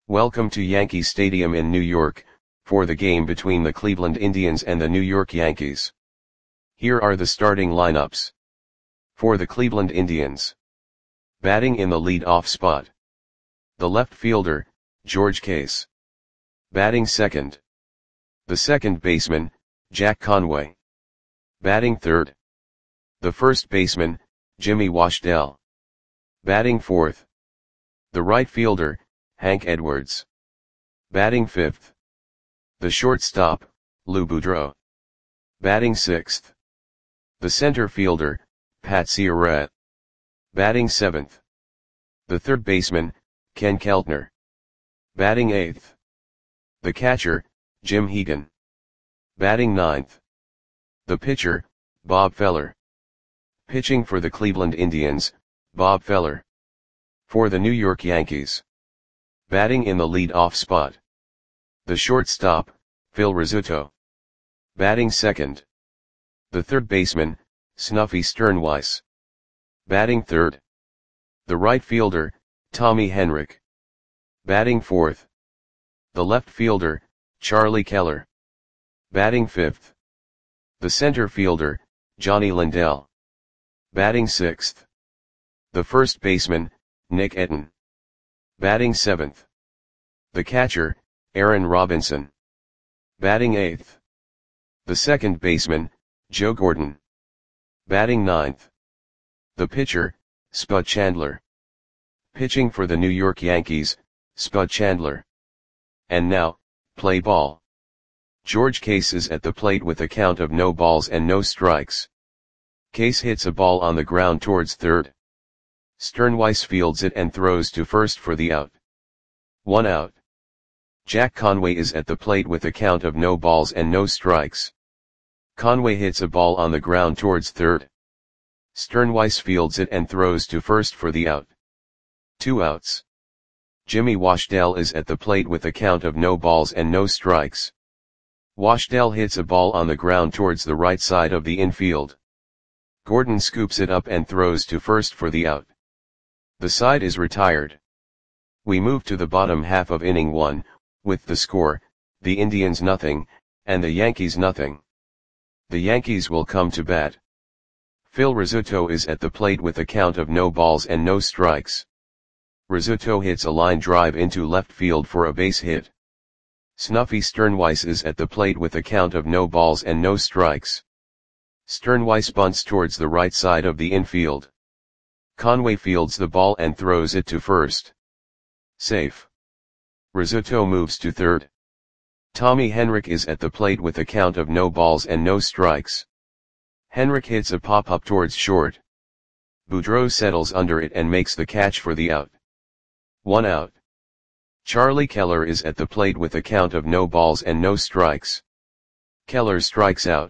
Welcome to Yankee Stadium in New York, for the game between the Cleveland Indians and the New York Yankees. Here are the starting lineups. For the Cleveland Indians. Batting in the lead-off spot. The left fielder, George Case. Batting second. The second baseman, Jack Conway. Batting third. The first baseman, Jimmy Washdell. Batting fourth. The right fielder, Hank Edwards. Batting fifth. The shortstop, Lou Boudreau. Batting sixth. The center fielder, Pat Ciarrette. Batting seventh. The third baseman, Ken Keltner. Batting eighth. The catcher, Jim Hegan. Batting ninth. The pitcher, Bob Feller. Pitching for the Cleveland Indians, Bob Feller. For the New York Yankees. Batting in the lead-off spot. The shortstop, Phil Rizzuto. Batting second. The third baseman, Snuffy Sternweiss. Batting third. The right fielder, Tommy Henrich. Batting fourth. The left fielder, Charlie Keller. Batting fifth. The center fielder, Johnny Lindell. Batting sixth. The first baseman, Nick Etten. Batting seventh. The catcher, Aaron Robinson. Batting eighth. The second baseman, Joe Gordon. Batting ninth. The pitcher, Spud Chandler. Pitching for the New York Yankees, Spud Chandler. And now, play ball. George Case is at the plate with a count of no balls and no strikes. Case hits a ball on the ground towards third. Sternweiss fields it and throws to first for the out. 1 out. Jack Conway is at the plate with a count of no balls and no strikes. Conway hits a ball on the ground towards third. Sternweiss fields it and throws to first for the out. 2 outs. Jimmy Washdell is at the plate with a count of no balls and no strikes. Washdell hits a ball on the ground towards the right side of the infield. Gordon scoops it up and throws to first for the out. The side is retired. We move to the bottom half of inning 1, with the score, the Indians nothing, and the Yankees nothing. The Yankees will come to bat. Phil Rizzuto is at the plate with a count of no balls and no strikes. Rizzuto hits a line drive into left field for a base hit. Snuffy Sternweiss is at the plate with a count of no balls and no strikes. Sternweiss bunts towards the right side of the infield. Conway fields the ball and throws it to first. Safe. Rizzuto moves to third. Tommy Henrich is at the plate with a count of no balls and no strikes. Henrich hits a pop-up towards short. Boudreau settles under it and makes the catch for the out. 1 out. Charlie Keller is at the plate with a count of no balls and no strikes. Keller strikes out.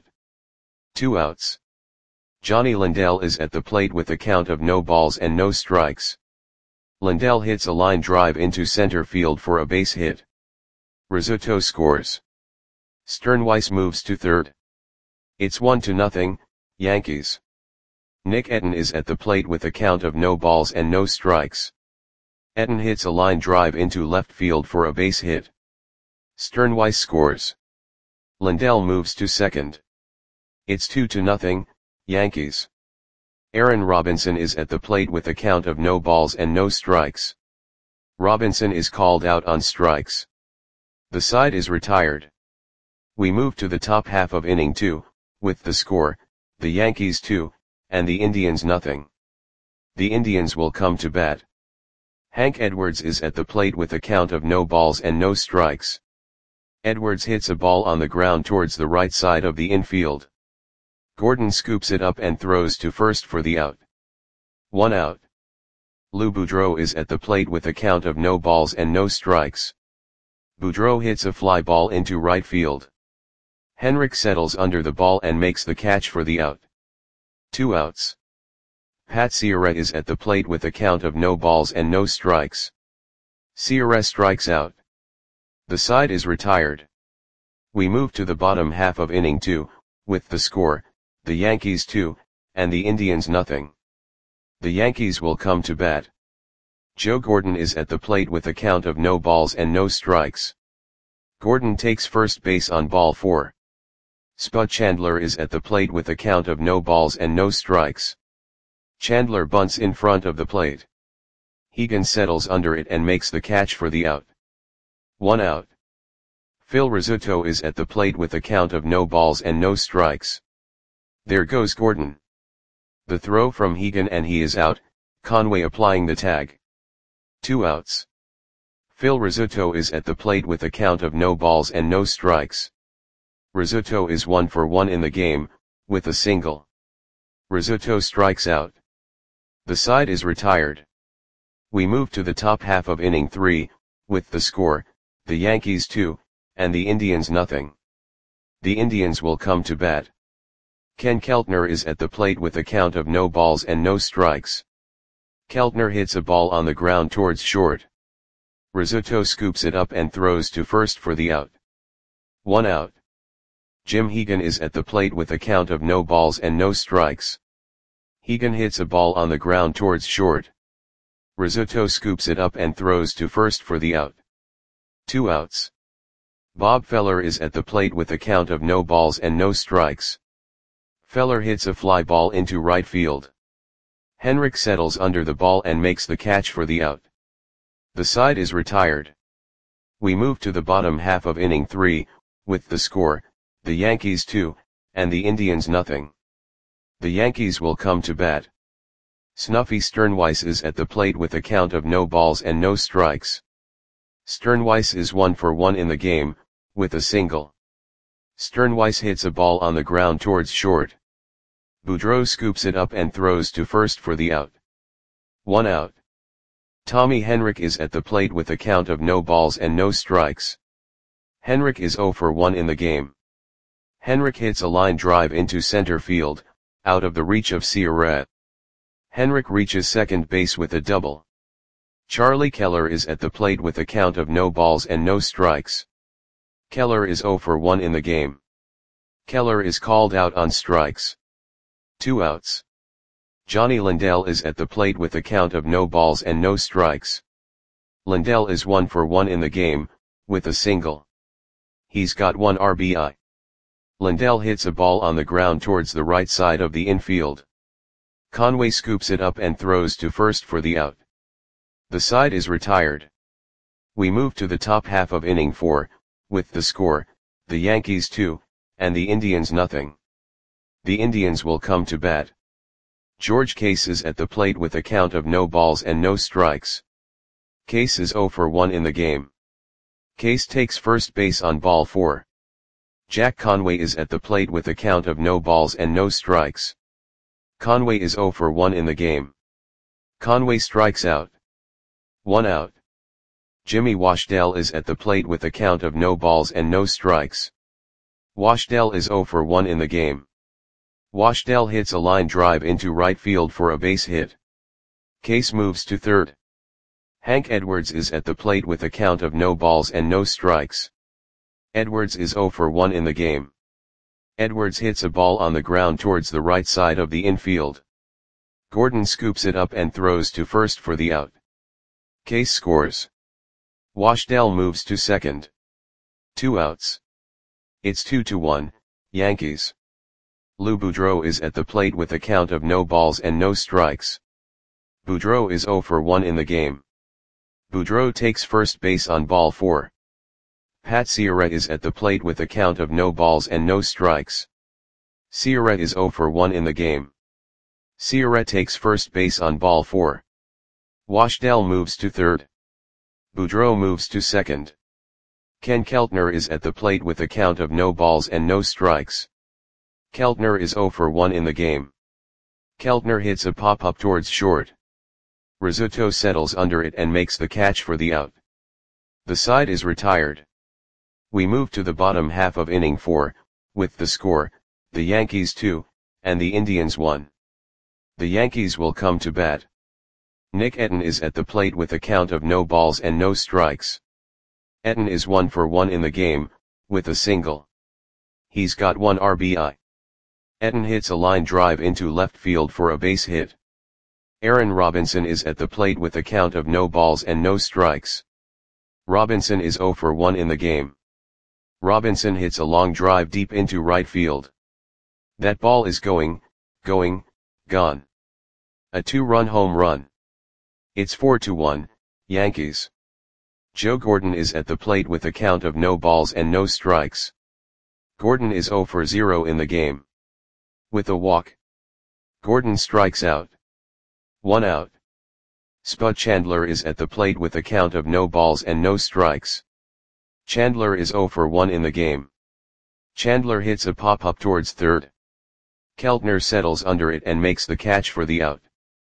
2 outs. Johnny Lindell is at the plate with a count of no balls and no strikes. Lindell hits a line drive into center field for a base hit. Rizzuto scores. Sternweiss moves to third. It's 1-0, Yankees. Nick Etten is at the plate with a count of no balls and no strikes. Etten hits a line drive into left field for a base hit. Sternweiss scores. Lindell moves to second. It's 2-0, Yankees. Aaron Robinson is at the plate with a count of no balls and no strikes. Robinson is called out on strikes. The side is retired. We move to the top half of inning 2, with the score, the Yankees 2, and the Indians nothing. The Indians will come to bat. Hank Edwards is at the plate with a count of no balls and no strikes. Edwards hits a ball on the ground towards the right side of the infield. Gordon scoops it up and throws to first for the out. 1 out. Lou Boudreau is at the plate with a count of no balls and no strikes. Boudreau hits a fly ball into right field. Henrich settles under the ball and makes the catch for the out. 2 outs. Pat Ciarrette is at the plate with a count of no balls and no strikes. Ciarrette strikes out. The side is retired. We move to the bottom half of inning 2, with the score, the Yankees 2, and the Indians nothing. The Yankees will come to bat. Joe Gordon is at the plate with a count of no balls and no strikes. Gordon takes first base on ball 4. Spud Chandler is at the plate with a count of no balls and no strikes. Chandler bunts in front of the plate. Hegan settles under it and makes the catch for the out. 1 out. Phil Rizzuto is at the plate with a count of no balls and no strikes. There goes Gordon. The throw from Hegan and he is out, Conway applying the tag. 2 outs. Phil Rizzuto is at the plate with a count of no balls and no strikes. Rizzuto is 1 for 1 in the game, with a single. Rizzuto strikes out. The side is retired. We move to the top half of inning 3, with the score, the Yankees 2, and the Indians nothing. The Indians will come to bat. Ken Keltner is at the plate with a count of no balls and no strikes. Keltner hits a ball on the ground towards short. Rizzuto scoops it up and throws to first for the out. 1 out. Jim Hegan is at the plate with a count of no balls and no strikes. Hegan hits a ball on the ground towards short. Rizzuto scoops it up and throws to first for the out. 2 outs. Bob Feller is at the plate with a count of no balls and no strikes. Feller hits a fly ball into right field. Henrik settles under the ball and makes the catch for the out. The side is retired. We move to the bottom half of inning 3, with the score, the Yankees 2, and the Indians nothing. The Yankees will come to bat. Snuffy Sternweiss is at the plate with a count of no balls and no strikes. Sternweiss is 1 for 1 in the game, with a single. Sternweiss hits a ball on the ground towards short. Boudreau scoops it up and throws to first for the out. 1 out. Tommy Henrik is at the plate with a count of no balls and no strikes. Henrik is 0 for 1 in the game. Henrik hits a line drive into center field, out of the reach of Ciarrette. Henrik reaches second base with a double. Charlie Keller is at the plate with a count of no balls and no strikes. Keller is 0 for 1 in the game. Keller is called out on strikes. 2 outs. Johnny Lindell is at the plate with a count of no balls and no strikes. Lindell is 1 for 1 in the game, with a single. He's got 1 RBI. Lindell hits a ball on the ground towards the right side of the infield. Conway scoops it up and throws to first for the out. The side is retired. We move to the top half of inning 4, with the score, the Yankees 2, and the Indians nothing. The Indians will come to bat. George Case is at the plate with a count of no balls and no strikes. Case is 0 for 1 in the game. Case takes first base on ball 4. Jack Conway is at the plate with a count of no balls and no strikes. Conway is 0 for 1 in the game. Conway strikes out. 1 out. Jimmy Washdell is at the plate with a count of no balls and no strikes. Washdell is 0 for 1 in the game. Washdell hits a line drive into right field for a base hit. Case moves to third. Hank Edwards is at the plate with a count of no balls and no strikes. Edwards is 0 for 1 in the game. Edwards hits a ball on the ground towards the right side of the infield. Gordon scoops it up and throws to first for the out. Case scores. Washdell moves to second. 2 outs. It's 2-1, Yankees. Lou Boudreau is at the plate with a count of no balls and no strikes. Boudreau is 0 for 1 in the game. Boudreau takes first base on ball 4. Pat Ciarrette is at the plate with a count of no balls and no strikes. Ciarrette is 0 for 1 in the game. Ciarrette takes first base on ball 4. Washdell moves to third. Boudreau moves to second. Ken Keltner is at the plate with a count of no balls and no strikes. Keltner is 0 for 1 in the game. Keltner hits a pop-up towards short. Rizzuto settles under it and makes the catch for the out. The side is retired. We move to the bottom half of inning 4, with the score, the Yankees 2, and the Indians 1. The Yankees will come to bat. Nick Etten is at the plate with a count of no balls and no strikes. Etten is 1 for 1 in the game, with a single. He's got 1 RBI. Etten hits a line drive into left field for a base hit. Aaron Robinson is at the plate with a count of no balls and no strikes. Robinson is 0 for 1 in the game. Robinson hits a long drive deep into right field. That ball is going, gone. A 2-run home run. It's 4-1, Yankees. Joe Gordon is at the plate with a count of no balls and no strikes. Gordon is 0 for 0 in the game. With a walk, Gordon strikes out. 1 out. Spud Chandler is at the plate with a count of no balls and no strikes. Chandler is 0 for 1 in the game. Chandler hits a pop-up towards third. Keltner settles under it and makes the catch for the out.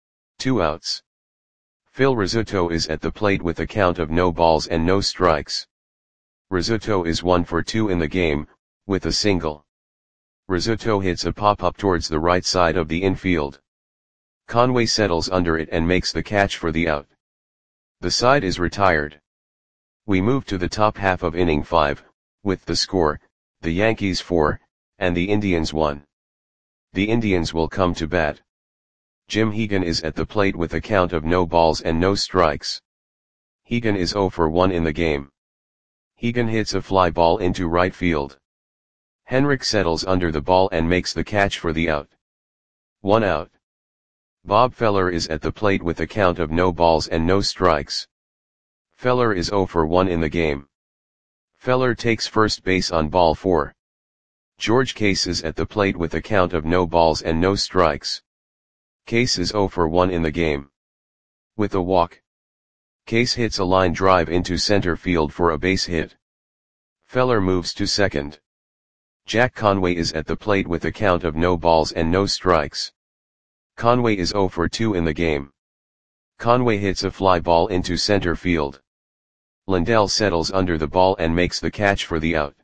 2 outs. Phil Rizzuto is at the plate with a count of no balls and no strikes. Rizzuto is 1 for 2 in the game, with a single. Rizzuto hits a pop-up towards the right side of the infield. Conway settles under it and makes the catch for the out. The side is retired. We move to the top half of inning 5, with the score, the Yankees 4, and the Indians 1. The Indians will come to bat. Jim Hegan is at the plate with a count of no balls and no strikes. Hegan is 0 for 1 in the game. Hegan hits a fly ball into right field. Henrik settles under the ball and makes the catch for the out. 1 out. Bob Feller is at the plate with a count of no balls and no strikes. Feller is 0 for 1 in the game. Feller takes first base on ball 4. George Case is at the plate with a count of no balls and no strikes. Case is 0 for 1 in the game. With a walk, Case hits a line drive into center field for a base hit. Feller moves to second. Jack Conway is at the plate with a count of no balls and no strikes. Conway is 0 for 2 in the game. Conway hits a fly ball into center field. Lindell settles under the ball and makes the catch for the out.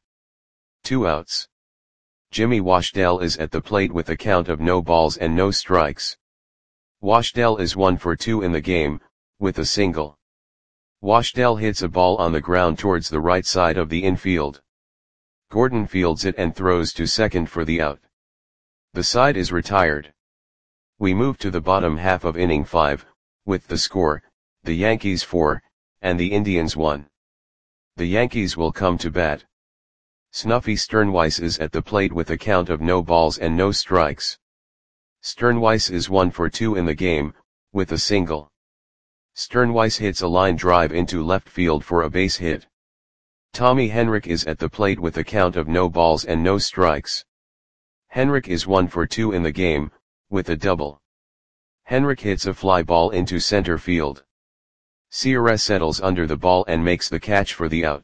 2 outs. Jimmy Washdell is at the plate with a count of no balls and no strikes. Washdell is 1 for 2 in the game, with a single. Washdell hits a ball on the ground towards the right side of the infield. Gordon fields it and throws to second for the out. The side is retired. We move to the bottom half of inning 5, with the score, the Yankees 4, and the Indians 1. The Yankees will come to bat. Snuffy Sternweiss is at the plate with a count of no balls and no strikes. Sternweiss is 1 for 2 in the game, with a single. Sternweiss hits a line drive into left field for a base hit. Tommy Henrik is at the plate with a count of no balls and no strikes. Henrik is 1 for 2 in the game, with a double. Henrik hits a fly ball into center field. Sierra settles under the ball and makes the catch for the out.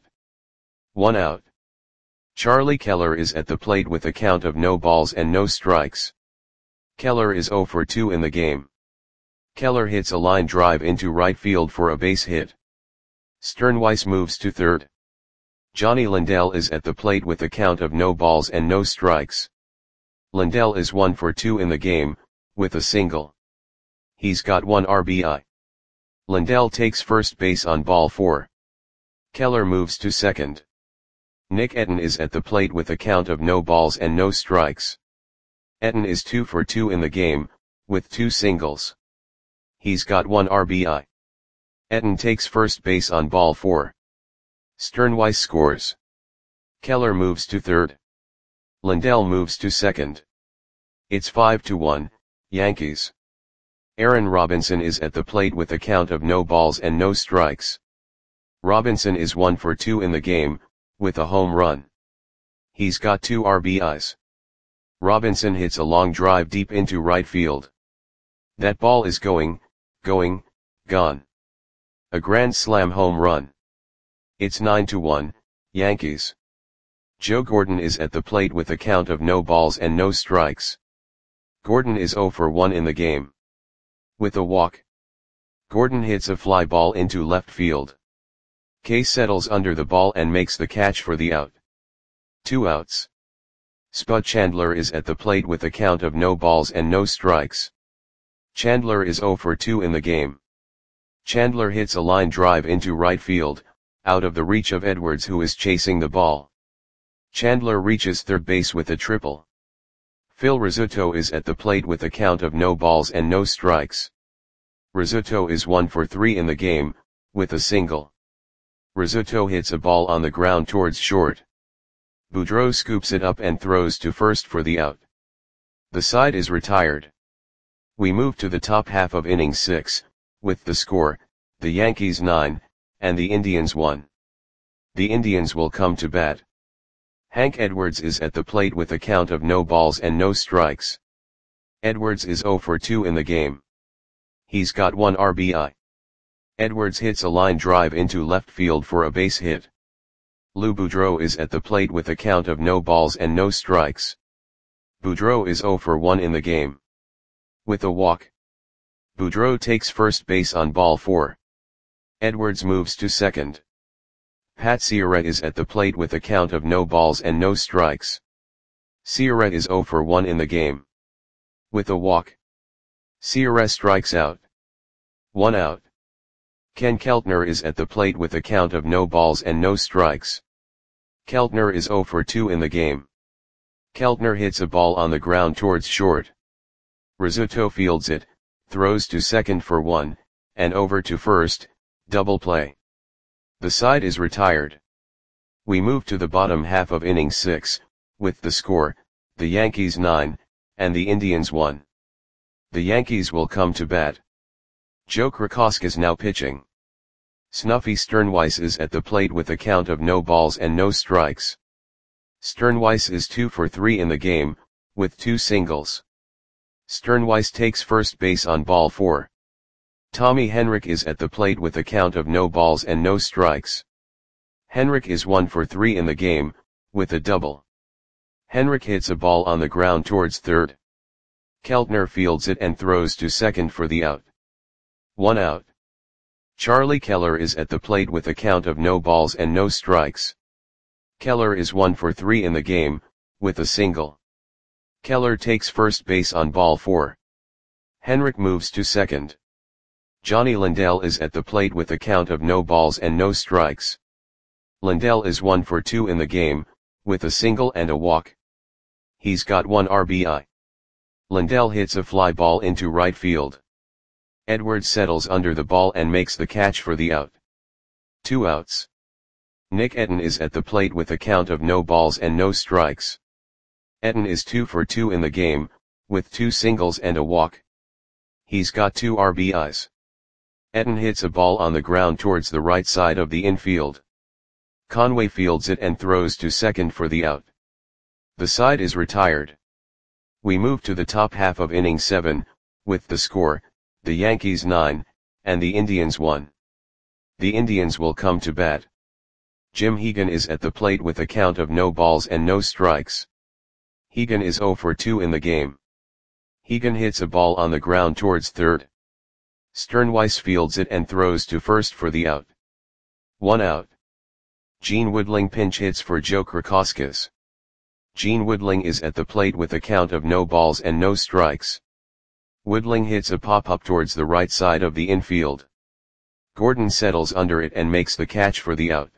1 out. Charlie Keller is at the plate with a count of no balls and no strikes. Keller is 0 for 2 in the game. Keller hits a line drive into right field for a base hit. Sternweiss moves to third. Johnny Lindell is at the plate with a count of no balls and no strikes. Lindell is 1 for 2 in the game, with a single. He's got 1 RBI. Lindell takes first base on ball 4. Keller moves to second. Nick Etten is at the plate with a count of no balls and no strikes. Etten is 2 for 2 in the game, with 2 singles. He's got 1 RBI. Etten takes first base on ball 4. Sternweiss scores. Keller moves to third. Lindell moves to second. It's 5-1, Yankees. Aaron Robinson is at the plate with a count of no balls and no strikes. Robinson is 1 for 2 in the game, with a home run. He's got 2 RBIs. Robinson hits a long drive deep into right field. That ball is going, gone. A grand slam home run. It's 9-1, Yankees. Joe Gordon is at the plate with a count of no balls and no strikes. Gordon is 0 for 1 in the game. With a walk, Gordon hits a fly ball into left field. Case settles under the ball and makes the catch for the out. 2 outs. Spud Chandler is at the plate with a count of no balls and no strikes. Chandler is 0 for 2 in the game. Chandler hits a line drive into right field, out of the reach of Edwards, who is chasing the ball. Chandler reaches third base with a triple. Phil Rizzuto is at the plate with a count of no balls and no strikes. Rizzuto is 1 for 3 in the game, with a single. Rizzuto hits a ball on the ground towards short. Boudreau scoops it up and throws to first for the out. The side is retired. We move to the top half of inning 6, with the score, the Yankees 9, and the Indians 1. The Indians will come to bat. Hank Edwards is at the plate with a count of no balls and no strikes. Edwards is 0 for 2 in the game. He's got 1 RBI. Edwards hits a line drive into left field for a base hit. Lou Boudreau is at the plate with a count of no balls and no strikes. Boudreau is 0 for 1 in the game. With a walk. Boudreau takes first base on ball 4. Edwards moves to second. Pat Sierra is at the plate with a count of no balls and no strikes. Sierra is 0 for 1 in the game. With a walk. Sierra strikes out. 1 out. Ken Keltner is at the plate with a count of no balls and no strikes. Keltner is 0 for 2 in the game. Keltner hits a ball on the ground towards short. Rizzuto fields it, throws to second for 1, and over to first, double play. The side is retired. We move to the bottom half of inning 6, with the score, the Yankees 9, and the Indians 1. The Yankees will come to bat. Joe Krakowski's now pitching. Snuffy Sternweiss is at the plate with a count of no balls and no strikes. Sternweiss is 2 for 3 in the game, with 2 singles. Sternweiss takes first base on ball 4. Tommy Henrich is at the plate with a count of no balls and no strikes. Henrich is 1 for 3 in the game, with a double. Henrich hits a ball on the ground towards third. Keltner fields it and throws to second for the out. 1 out. Charlie Keller is at the plate with a count of no balls and no strikes. Keller is 1 for 3 in the game, with a single. Keller takes first base on ball 4. Henrich moves to second. Johnny Lindell is at the plate with a count of no balls and no strikes. Lindell is 1 for 2 in the game, with a single and a walk. He's got 1 RBI. Lindell hits a fly ball into right field. Edwards settles under the ball and makes the catch for the out. 2 outs. Nick Etten is at the plate with a count of no balls and no strikes. Etten is 2 for 2 in the game, with 2 singles and a walk. He's got 2 RBIs. Etten hits a ball on the ground towards the right side of the infield. Conway fields it and throws to second for the out. The side is retired. We move to the top half of inning 7, with the score, the Yankees 9, and the Indians 1. The Indians will come to bat. Jim Hegan is at the plate with a count of no balls and no strikes. Hegan is 0 for 2 in the game. Hegan hits a ball on the ground towards third. Sternweiss fields it and throws to first for the out. 1 out. Gene Woodling pinch hits for Joe Krakowskis. Gene Woodling is at the plate with a count of no balls and no strikes. Woodling hits a pop-up towards the right side of the infield. Gordon settles under it and makes the catch for the out.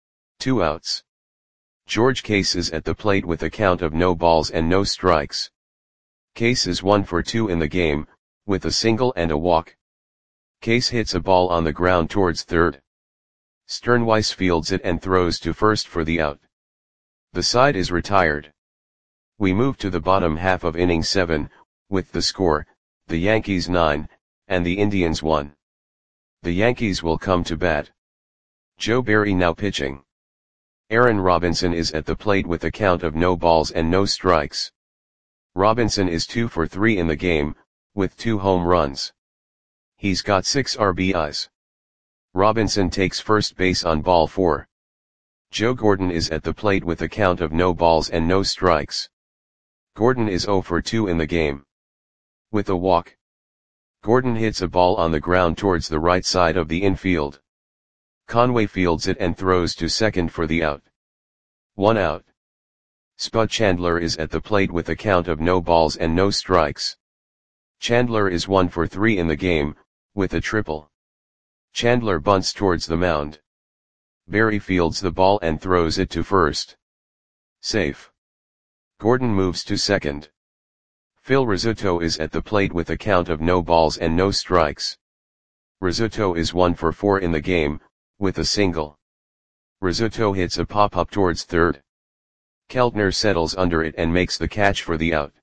2 outs. George Case is at the plate with a count of no balls and no strikes. Case is 1 for 2 in the game, with a single and a walk. Case hits a ball on the ground towards third. Sternweiss fields it and throws to first for the out. The side is retired. We move to the bottom half of inning 7, with the score, the Yankees 9, and the Indians 1. The Yankees will come to bat. Joe Barry now pitching. Aaron Robinson is at the plate with a count of no balls and no strikes. Robinson is 2 for 3 in the game, with 2 home runs. He's got 6 RBIs. Robinson takes first base on ball 4. Joe Gordon is at the plate with a count of no balls and no strikes. Gordon is 0 for 2 in the game. With a walk. Gordon hits a ball on the ground towards the right side of the infield. Conway fields it and throws to second for the out. 1 out. Spud Chandler is at the plate with a count of no balls and no strikes. Chandler is 1 for 3 in the game, with a triple. Chandler bunts towards the mound. Barry fields the ball and throws it to first. Safe. Gordon moves to second. Phil Rizzuto is at the plate with a count of no balls and no strikes. Rizzuto is 1 for 4 in the game, with a single. Rizzuto hits a pop-up towards third. Keltner settles under it and makes the catch for the out.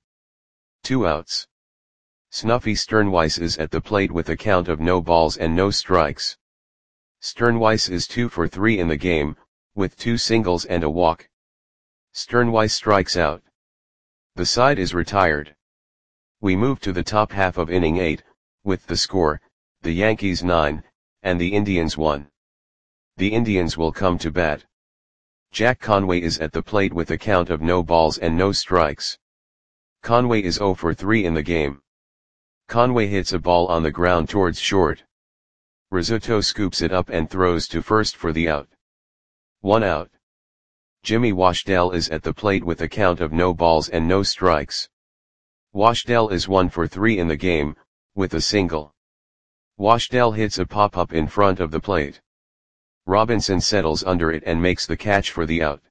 2 outs. Snuffy Sternweiss is at the plate with a count of no balls and no strikes. Sternweiss is 2 for 3 in the game, with 2 singles and a walk. Sternweiss strikes out. The side is retired. We move to the top half of inning 8, with the score, the Yankees 9, and the Indians 1. The Indians will come to bat. Jack Conway is at the plate with a count of no balls and no strikes. Conway is 0 for 3 in the game. Conway hits a ball on the ground towards short. Rizzuto scoops it up and throws to first for the out. 1 out. Jimmy Washdell is at the plate with a count of no balls and no strikes. Washdell is 1 for 3 in the game, with a single. Washdell hits a pop-up in front of the plate. Robinson settles under it and makes the catch for the out.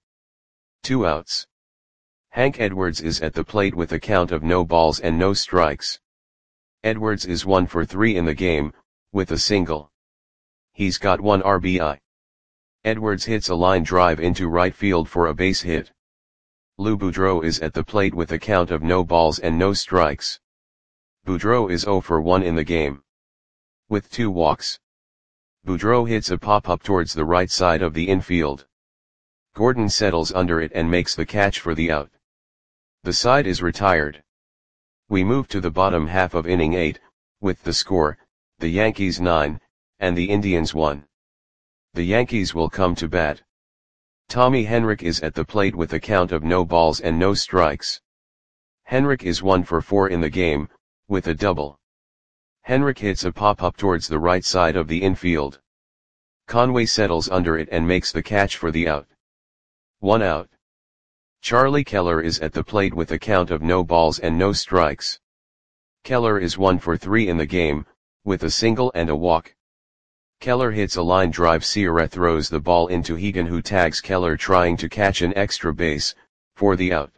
2 outs. Hank Edwards is at the plate with a count of no balls and no strikes. Edwards is 1 for 3 in the game, with a single. He's got 1 RBI. Edwards hits a line drive into right field for a base hit. Lou Boudreau is at the plate with a count of no balls and no strikes. Boudreau is 0 for 1 in the game. With 2 walks. Boudreau hits a pop-up towards the right side of the infield. Gordon settles under it and makes the catch for the out. The side is retired. We move to the bottom half of inning 8, with the score, the Yankees 9, and the Indians 1. The Yankees will come to bat. Tommy Henrich is at the plate with a count of no balls and no strikes. Henrich is 1 for 4 in the game, with a double. Henrich hits a pop-up towards the right side of the infield. Conway settles under it and makes the catch for the out. 1 out. Charlie Keller is at the plate with a count of no balls and no strikes. Keller is 1 for 3 in the game, with a single and a walk. Keller hits a line drive. Ciarrette throws the ball into Hegan, who tags Keller trying to catch an extra base, for the out.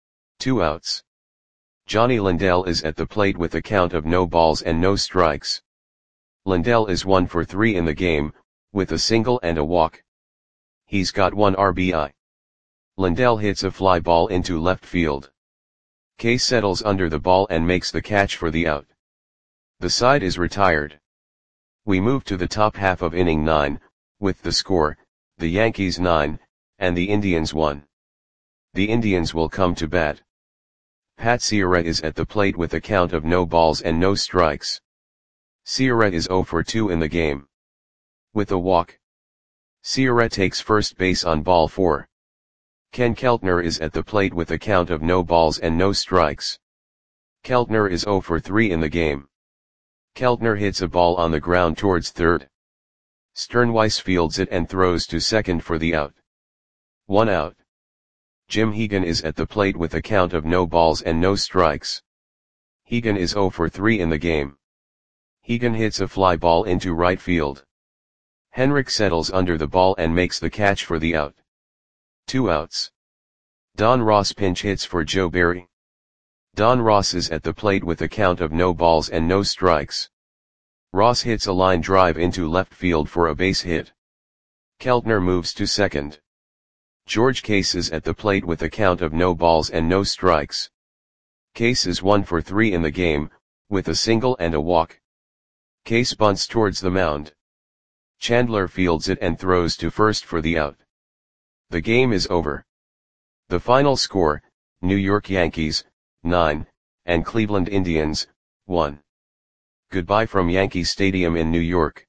2 outs. Johnny Lindell is at the plate with a count of no balls and no strikes. Lindell is 1 for 3 in the game, with a single and a walk. He's got 1 RBI. Lindell hits a fly ball into left field. Case settles under the ball and makes the catch for the out. The side is retired. We move to the top half of inning 9, with the score, the Yankees 9, and the Indians 1. The Indians will come to bat. Pat Ciarrette is at the plate with a count of no balls and no strikes. Ciarrette is 0 for 2 in the game. With a walk. Ciarrette takes first base on ball 4. Ken Keltner is at the plate with a count of no balls and no strikes. Keltner is 0 for 3 in the game. Keltner hits a ball on the ground towards third. Sternweiss fields it and throws to second for the out. 1 out. Jim Hegan is at the plate with a count of no balls and no strikes. Hegan is 0 for 3 in the game. Hegan hits a fly ball into right field. Henrich settles under the ball and makes the catch for the out. 2 outs. Don Ross pinch hits for Joe Barry. Don Ross is at the plate with a count of no balls and no strikes. Ross hits a line drive into left field for a base hit. Keltner moves to second. George Case is at the plate with a count of no balls and no strikes. Case is 1 for 3 in the game, with a single and a walk. Case bunts towards the mound. Chandler fields it and throws to first for the out. The game is over. The final score, New York Yankees, 9, and Cleveland Indians, 1. Goodbye from Yankee Stadium in New York.